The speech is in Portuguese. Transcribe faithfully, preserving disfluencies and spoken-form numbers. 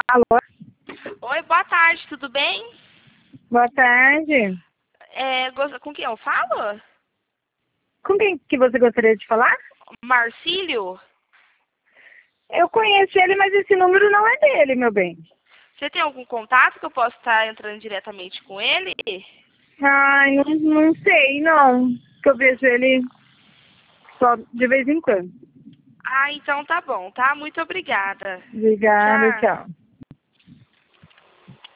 Alô? Oi, boa tarde, tudo bem? Boa tarde. É, gost- com quem eu falo? Com quem que você gostaria de falar? Marcílio? Eu conheço ele, mas esse número não é dele, meu bem. Você tem algum contato que eu possa estar entrando diretamente com ele? Ai, não, não sei, não. Que eu vejo ele só de vez em quando. Ah, então tá bom, tá? Muito obrigada. Obrigada, Tchau. tchau.